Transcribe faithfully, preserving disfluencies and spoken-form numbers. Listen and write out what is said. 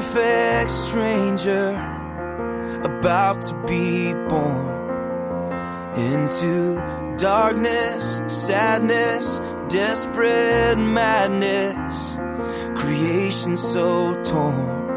perfect stranger, about to be born into darkness, sadness, desperate madness, creation so torn.